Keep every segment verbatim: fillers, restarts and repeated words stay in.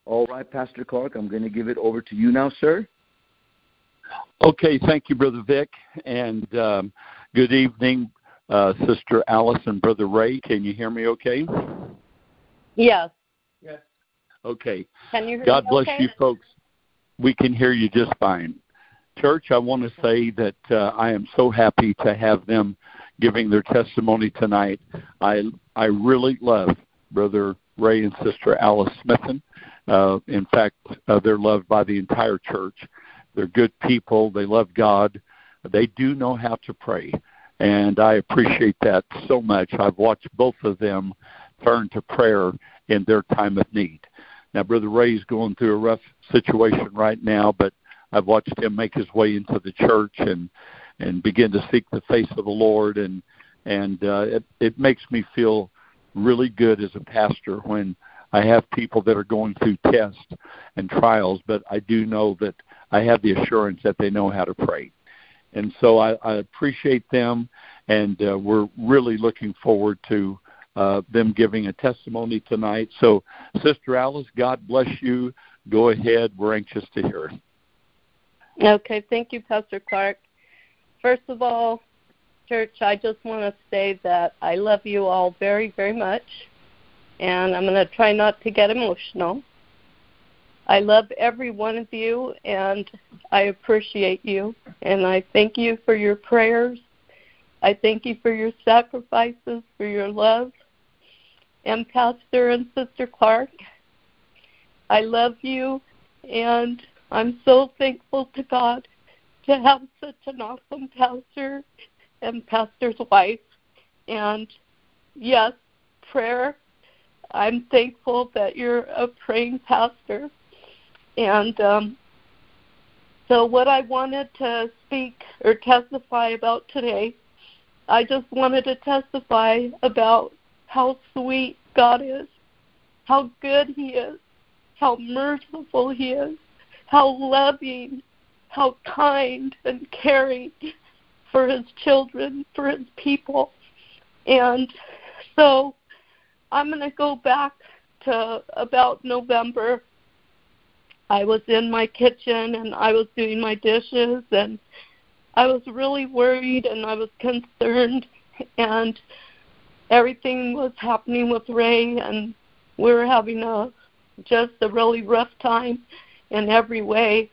All right, Pastor Clark, I'm going to give it over to you now, sir. Okay, thank you, Brother Vic, and um, good evening, uh, Sister Alice and Brother Ray. Can you hear me okay? Yes. Yes. Okay. Can you hear God me bless okay? you, folks. We can hear you just fine. Church, I want to say that uh, I am so happy to have them giving their testimony tonight. I I really love Brother Ray and Sister Alice Smithen. Uh, in fact, uh, they're loved by the entire church. They're good people. They love God. They do know how to pray, and I appreciate that so much. I've watched both of them turn to prayer in their time of need. Now, Brother Ray's going through a rough situation right now, but I've watched him make his way into the church and and begin to seek the face of the Lord, and and uh, it, it makes me feel really good as a pastor when I have people that are going through tests and trials, but I do know that I have the assurance that they know how to pray. And so I, I appreciate them, and uh, we're really looking forward to uh, them giving a testimony tonight. So, Sister Alice, God bless you. Go ahead. We're anxious to hear it. Okay, thank you, Pastor Clark. First of all, church, I just want to say that I love you all very, very much, and I'm going to try not to get emotional. I love every one of you, and I appreciate you, and I thank you for your prayers. I thank you for your sacrifices, for your love. And Pastor and Sister Clark, I love you, and I'm so thankful to God to have such an awesome pastor and pastor's wife. And yes, prayer, I'm thankful that you're a praying pastor. And um, so what I wanted to speak or testify about today, I just wanted to testify about how sweet God is, how good He is, how merciful He is, how loving, how kind and caring for His children, for His people. And so I'm going to go back to about November. I was in my kitchen and I was doing my dishes, and I was really worried and I was concerned, and everything was happening with Ray, and we were having a just a really rough time in every way.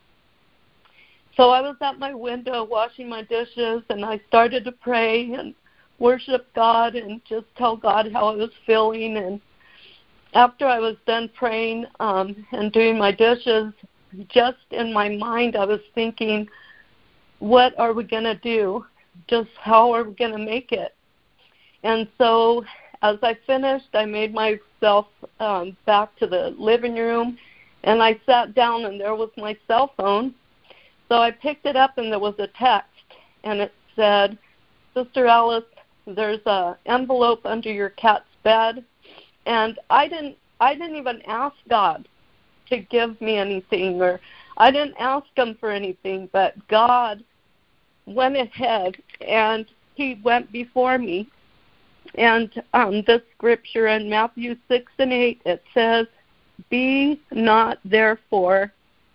So I was at my window washing my dishes, and I started to pray and worship God and just tell God how I was feeling. And after I was done praying um, and doing my dishes, just in my mind I was thinking, what are we going to do? Just how are we going to make it? And so as I finished, I made myself um, back to the living room, and I sat down, and there was my cell phone. So I picked it up, and there was a text, and it said, Sister Alice, there's an envelope under your cat's bed. And I didn't I didn't even ask God to give me anything, or I didn't ask Him for anything, but God went ahead and He went before me. And um, this scripture in Matthew six and eight, it says, be not therefore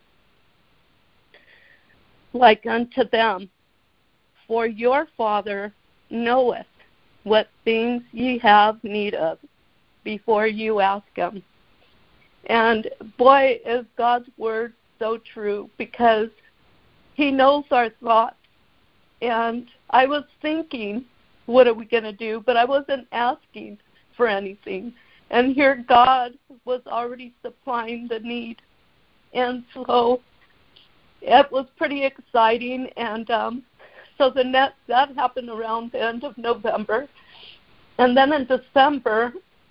like unto them, for your Father knoweth what things ye have need of before you ask Him. And boy, is God's word so true, because He knows our thoughts. And I was thinking, what are we going to do? But I wasn't asking for anything. And here God was already supplying the need. And so it was pretty exciting. And um, so the net, that happened around the end of November. And then in December,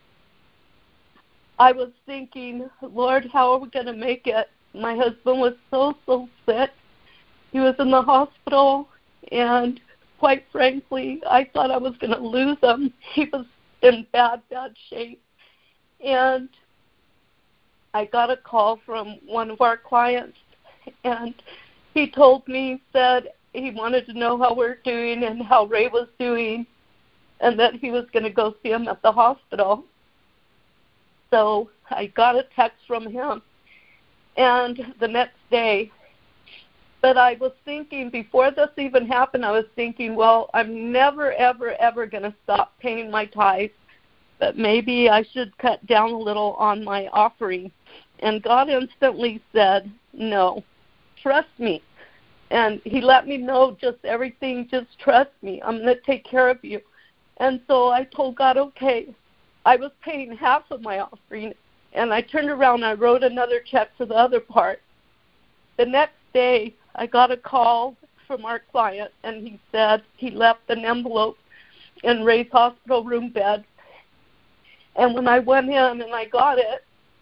I was thinking, Lord, how are we going to make it? My husband was so, so sick. He was in the hospital, and quite frankly, I thought I was going to lose him. He was in bad, bad shape. And I got a call from one of our clients, and he told me, said he wanted to know how we're doing and how Ray was doing, and that he was going to go see him at the hospital. So I got a text from him, and the next day, but I was thinking, before this even happened, I was thinking, well, I'm never, ever, ever going to stop paying my tithes, but maybe I should cut down a little on my offering. And God instantly said, no, trust me. And he let me know just everything, just trust me. I'm going to take care of you. And so I told God, okay. I was paying half of my offering, and I turned around and I wrote another check for the other part. The next day, I got a call from our client, and he said he left an envelope in Ray's hospital room bed. And when I went in and I got it,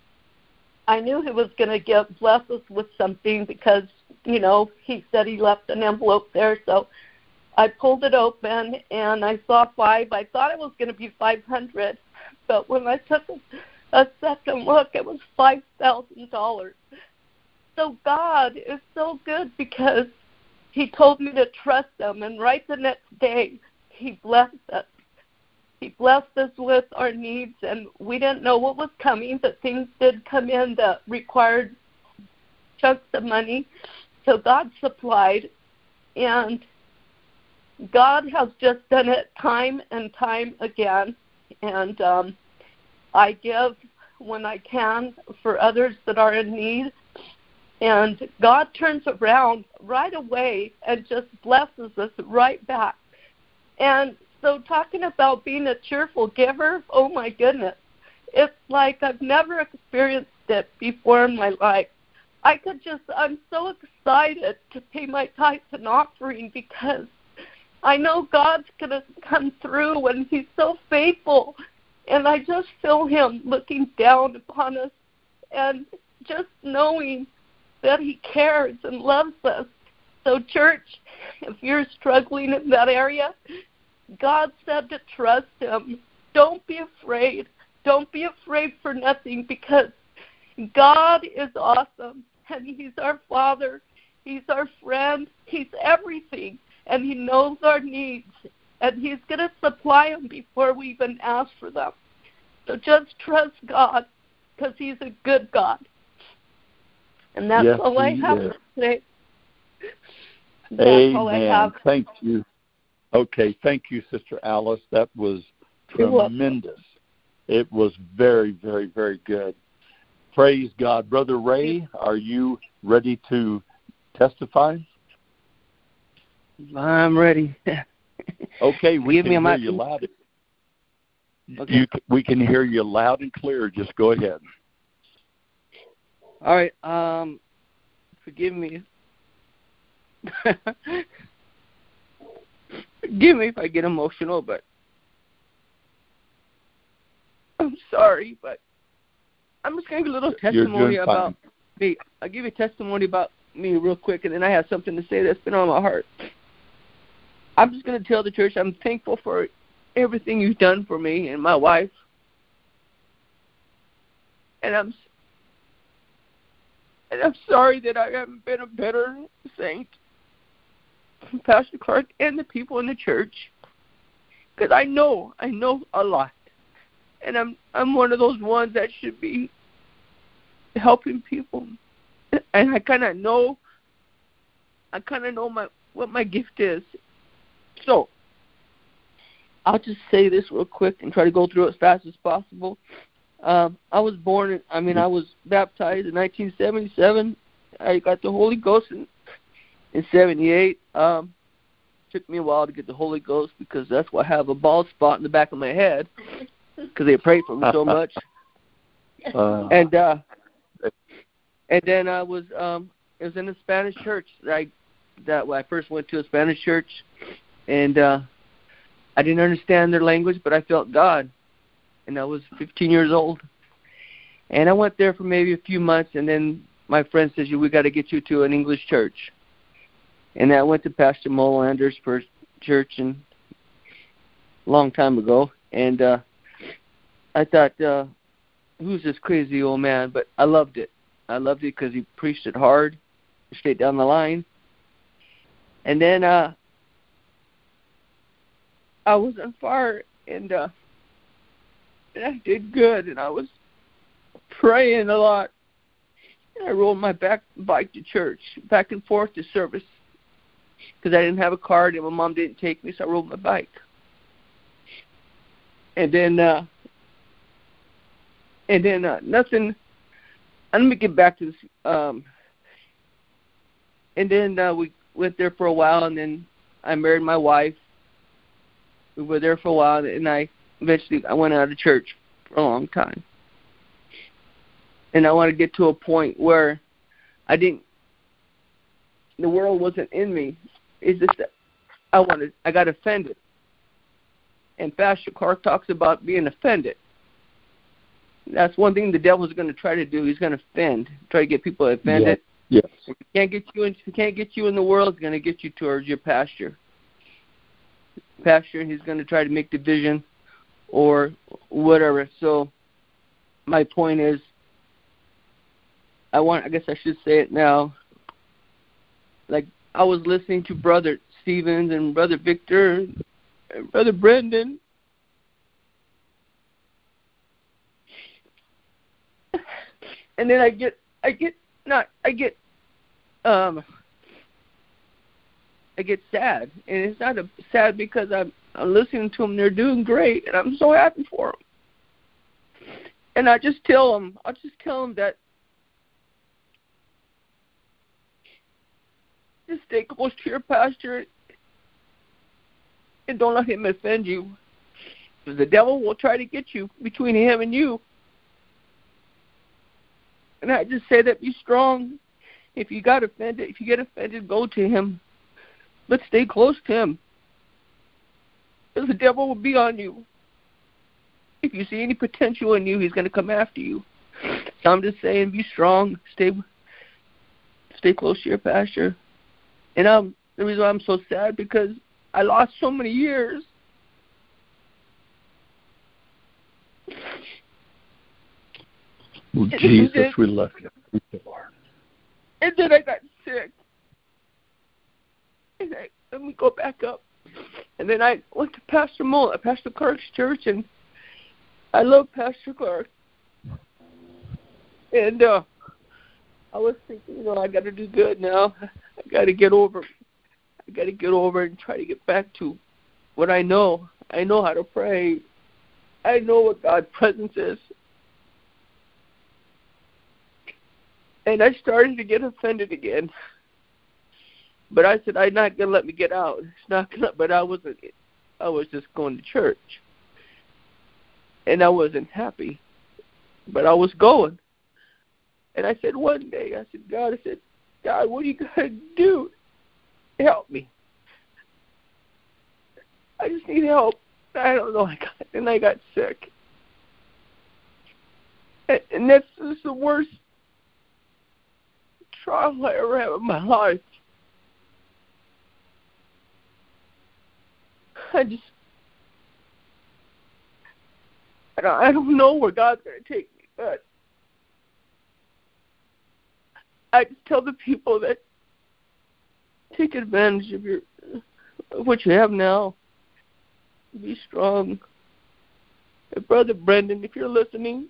I knew he was going to give bless us with something because, you know, he said he left an envelope there. So I pulled it open, and I saw five. I thought it was going to be five hundred, but when I took a, a second look, it was five thousand dollars. So God is so good because he told me to trust him, and right the next day, he blessed us. He blessed us with our needs, and we didn't know what was coming, but things did come in that required chunks of money. So God supplied, and God has just done it time and time again. And um, I give when I can for others that are in need. And God turns around right away and just blesses us right back. And so talking about being a cheerful giver, oh my goodness, it's like I've never experienced it before in my life. I could just, I'm so excited to pay my tithes and offering because I know God's going to come through and he's so faithful. And I just feel him looking down upon us and just knowing that he cares and loves us. So church, if you're struggling in that area, God said to trust him. Don't be afraid. Don't be afraid for nothing because God is awesome and he's our Father. He's our friend. He's everything. And he knows our needs. And he's going to supply them before we even ask for them. So just trust God because he's a good God. And that's yes, all I have is. today. That's Amen. all I have. Thank you. Okay, thank you, Sister Alice. That was tremendous. It was very, very, very good. Praise God. Brother Ray, are you ready to testify? I'm ready. Okay, we Give can me hear a you loud. Okay. You, we can hear you loud and clear. Just go ahead. All right. Um, forgive me. Forgive me if I get emotional, but I'm sorry, but I'm just going to give a little testimony about me. I'll give you a testimony about me real quick, and then I have something to say that's been on my heart. I'm just going to tell the church I'm thankful for everything you've done for me and my wife. And I'm and I'm sorry that I haven't been a better saint, Pastor Clark, and the people in the church, because I know, I know a lot, and I'm I'm one of those ones that should be helping people, and I kind of know, I kind of know my what my gift is. So I'll just say this real quick and try to go through it as fast as possible. Um, I was born, in, I mean, I was baptized in nineteen seventy-seven. I got the Holy Ghost in, in seventy-eight. Um, took me a while to get the Holy Ghost because that's why I have a bald spot in the back of my head because they prayed for me so much. Uh, and uh, and then I was, um, it was in a Spanish church that I, that when I first went to a Spanish church, and uh, I didn't understand their language, but I felt God. And I was fifteen years old. And I went there for maybe a few months, and then my friend says, we got to get you to an English church. And I went to Pastor Molander's first church and a long time ago. And uh, I thought, uh, who's this crazy old man? But I loved it. I loved it because he preached it hard, straight down the line. And then uh, I was on fire, and... Uh, And I did good, and I was praying a lot. And I rode my back bike to church, back and forth to service, because I didn't have a car and my mom didn't take me, so I rode my bike. And then, uh, and then uh, nothing. Let me get back to this. Um, and then uh, we went there for a while, and then I married my wife. We were there for a while, and I eventually I went out of church for a long time. And I want to get to a point where I didn't. The world wasn't in me. It's just that I wanted. I got offended. And Pastor Clark talks about being offended. That's one thing the devil's going to try to do. He's going to offend, try to get people offended. Yes. If he can't get you in, if he can't get you in the world, he's going to get you towards your pasture. Pasture, he's going to try to make division or whatever. So my point is, I want. I guess I should say it now. Like I was listening to Brother Stevens and Brother Victor and Brother Brendan. And then I get, I get, not, I get, um, I get sad, and it's not a sad because I'm, I'm listening to them. They're doing great, and I'm so happy for them. And I just tell them, I just tell them that just stay close to your pastor, and don't let him offend you, because the devil will try to get you between him and you. And I just say that be strong. If you got offended, if you get offended, go to him. But stay close to him. Because the devil will be on you. If you see any potential in you, he's going to come after you. So I'm just saying, be strong. Stay stay close to your pastor. And um, the reason why I'm so sad, because I lost so many years. Oh, Jesus, then, we love you. Thank you, Lord. And then I got sick. And I, let me go back up. And then I went to Pastor Mull, Pastor Clark's church, and I love Pastor Clark. And uh, I was thinking, you know, I got to do good now. I got to get over. I got to get over and try to get back to what I know. I know how to pray. I know what God's presence is. And I started to get offended again. But I said, I'm not going to let me get out. It's not gonna, but I wasn't, I was just going to church. And I wasn't happy. But I was going. And I said one day, I said, God, I said, God, what are you going to do? Help me. I just need help. I don't know. I got, and I got sick. And, and that's just the worst trial I ever had in my life. I just, I don't, I don't know where God's going to take me, but I just tell the people that take advantage of your, of what you have now. Be strong. And Brother Brendan, if you're listening,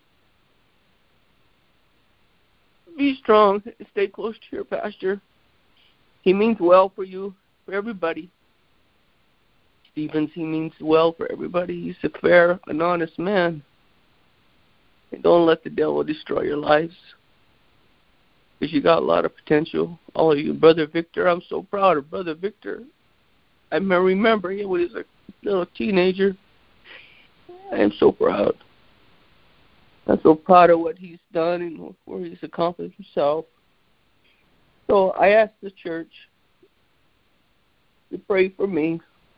be strong and stay close to your pastor. He means well for you, for everybody. Stevens, he means well for everybody. He's a fair and honest man. And don't let the devil destroy your lives, because you got a lot of potential. All of you. Brother Victor, I'm so proud of Brother Victor. I remember he was a little teenager. I am so proud. I'm so proud of what he's done and where he's accomplished himself. So I asked the church to pray for me,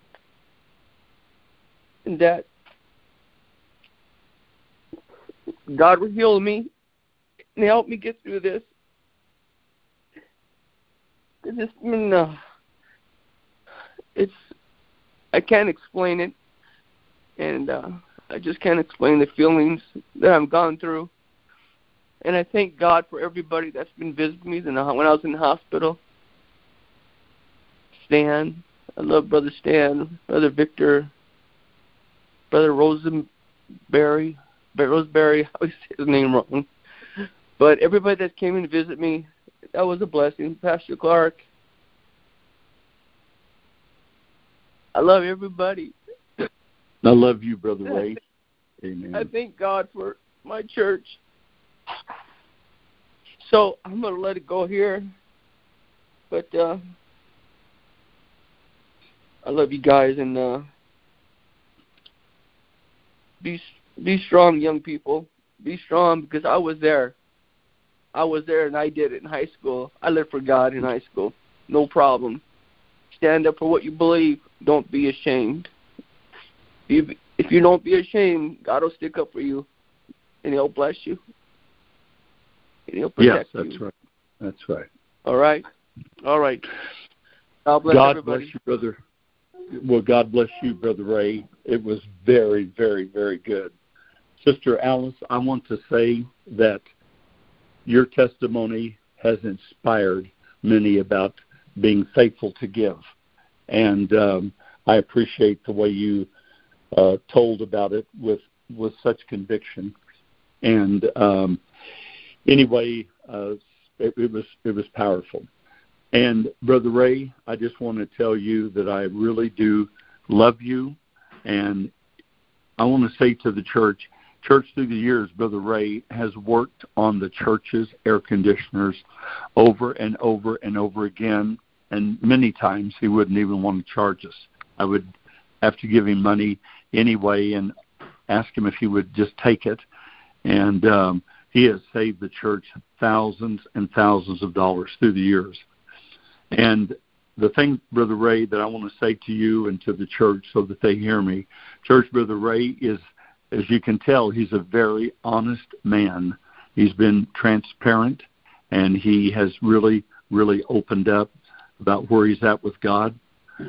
and that God will heal me and help me get through this. It's just, I mean, uh, it's, I can't explain it, and uh, I just can't explain the feelings that I've gone through. And I thank God for everybody that's been visiting me when I was in the hospital. Stan, I love Brother Stan, Brother Victor, Brother Rosenberry, Roseberry, I always say his name wrong. But everybody that came in to visit me, that was a blessing. Pastor Clark, I love everybody. I love you, Brother Ray. Amen. I thank God for my church. So I'm going to let it go here. But uh, I love you guys, and uh, be be strong, young people. Be strong, because I was there. I was there, and I did it in high school. I lived for God in high school. No problem. Stand up for what you believe. Don't be ashamed. If, if you don't be ashamed, God will stick up for you, and He'll bless you. And He'll protect you. Yes, that's right. That's right. All right? All right. God bless God everybody. bless you, brother. Well, God bless you, Brother Ray. It was very, very, very good. Sister Alice, I want to say that your testimony has inspired many about being faithful to give. And um, I appreciate the way you uh, told about it with, with such conviction. And um, anyway, uh, it, it was it was powerful. And Brother Ray, I just want to tell you that I really do love you. And I want to say to the church, church through the years, Brother Ray has worked on the church's air conditioners over and over and over again. And many times he wouldn't even want to charge us. I would have to give him money anyway and ask him if he would just take it. And um, he has saved the church thousands and thousands of dollars through the years. And the thing, Brother Ray, that I want to say to you and to the church so that they hear me, Church, Brother Ray is, as you can tell, he's a very honest man. He's been transparent, and he has really, really opened up about where he's at with God.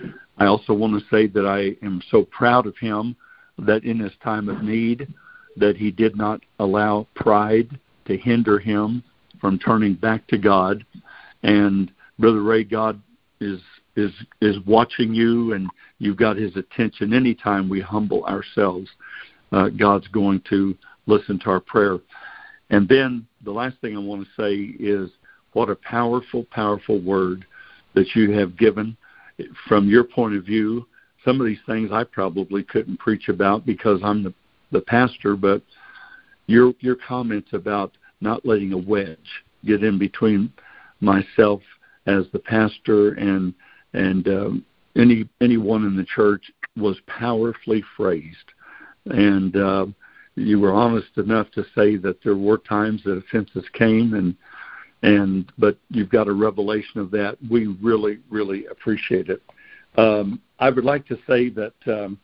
I also want to say that I am so proud of him that in his time of need, that he did not allow pride to hinder him from turning back to God. And Brother Ray, God is is is watching you, and you've got his attention. Anytime we humble ourselves, uh, God's going to listen to our prayer. And then the last thing I want to say is what a powerful, powerful word that you have given. From your point of view, some of these things I probably couldn't preach about because I'm the, the pastor, but your your comments about not letting a wedge get in between myself as the pastor and and um, any anyone in the church was powerfully phrased. And uh, you were honest enough to say that there were times that offenses came, and and but you've got a revelation of that. We really, really appreciate it. Um, I would like to say that um,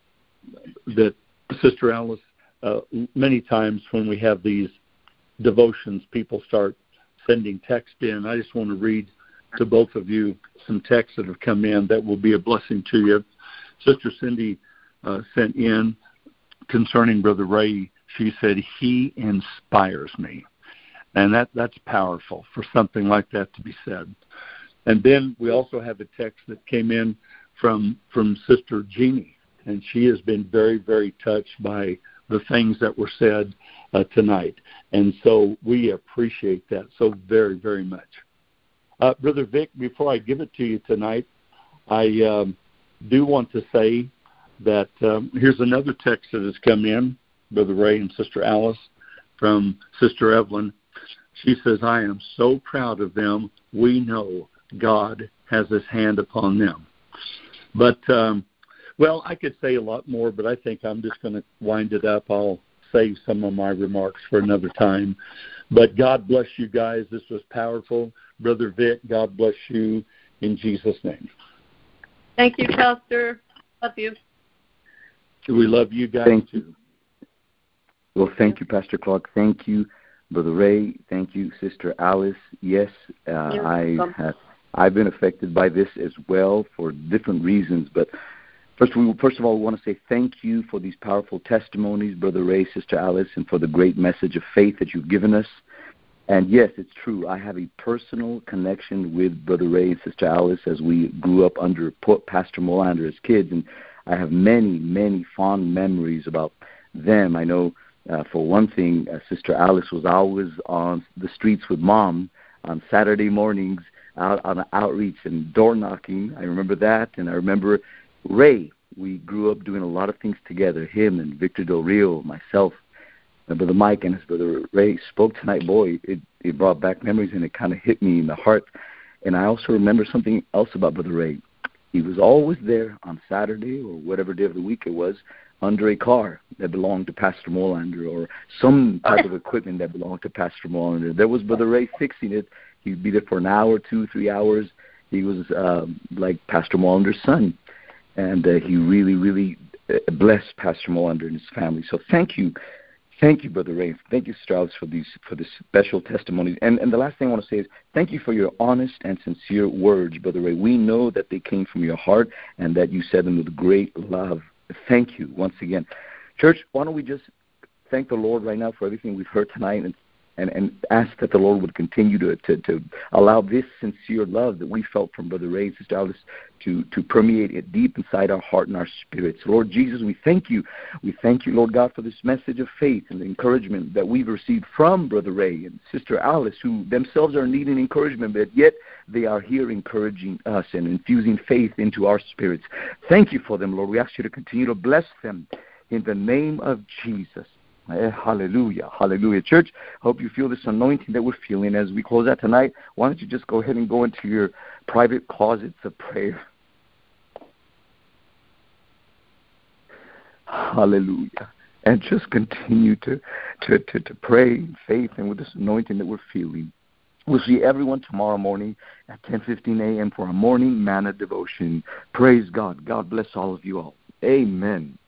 that Sister Alice, uh, many times when we have these devotions, people start sending text in. I just want to read to both of you some texts that have come in that will be a blessing to you. Sister Cindy uh, sent in concerning Brother Ray. She said, he inspires me. And that, that's powerful for something like that to be said. And then we also have a text that came in from from Sister Jeannie, and she has been very, very touched by the things that were said uh, tonight. And so we appreciate that so very, very much. Uh, Brother Vic, before I give it to you tonight, I um, do want to say that um, here's another text that has come in, Brother Ray and Sister Alice, from Sister Evelyn. She says, I am so proud of them. We know God has his hand upon them. But, um, well, I could say a lot more, but I think I'm just going to wind it up. I'll save some of my remarks for another time. But God bless you guys. This was powerful. Brother Vic, God bless you in Jesus' name. Thank you, Pastor. Love you. We love you guys, thank too. You. Well, thank you, Pastor Clark. Thank you, Brother Ray. Thank you, Sister Alice. Yes, uh, I have, I've been affected by this as well for different reasons. But first, we, first of all, we want to say thank you for these powerful testimonies, Brother Ray, Sister Alice, and for the great message of faith that you've given us. And yes, it's true. I have a personal connection with Brother Ray and Sister Alice as we grew up under Pastor Molander as kids. And I have many, many fond memories about them. I know Uh, for one thing, uh, Sister Alice was always on the streets with Mom on Saturday mornings, out on outreach and door knocking. I remember that, and I remember Ray. We grew up doing a lot of things together, him and Victor Del Rio, myself, and Brother Mike and his brother Ray spoke tonight. Boy, it, it brought back memories, and it kind of hit me in the heart. And I also remember something else about Brother Ray. He was always there on Saturday or whatever day of the week it was, under a car that belonged to Pastor Molander or some type of equipment that belonged to Pastor Molander. There was Brother Ray fixing it. He'd be there for an hour, two, three hours. He was uh, like Pastor Molander's son. And uh, he really, really blessed Pastor Molander and his family. So thank you. Thank you, Brother Ray. Thank you, Strauss, for these for this special testimonies. And, and the last thing I want to say is thank you for your honest and sincere words, Brother Ray. We know that they came from your heart and that you said them with great love. Thank you once again. Church, why don't we just thank the Lord right now for everything we've heard tonight and and, and ask that the Lord would continue to, to, to allow this sincere love that we felt from Brother Ray and Sister Alice to, to permeate it deep inside our heart and our spirits. Lord Jesus, we thank you. We thank you, Lord God, for this message of faith and the encouragement that we've received from Brother Ray and Sister Alice, who themselves are needing encouragement, but yet they are here encouraging us and infusing faith into our spirits. Thank you for them, Lord. We ask you to continue to bless them in the name of Jesus. Hallelujah. Hallelujah. Church, hope you feel this anointing that we're feeling as we close out tonight. Why don't you just go ahead and go into your private closets of prayer. Hallelujah. And just continue to, to, to, to pray in faith and with this anointing that we're feeling. We'll see everyone tomorrow morning at ten fifteen a.m. for our morning manna devotion. Praise God. God bless all of you all. Amen.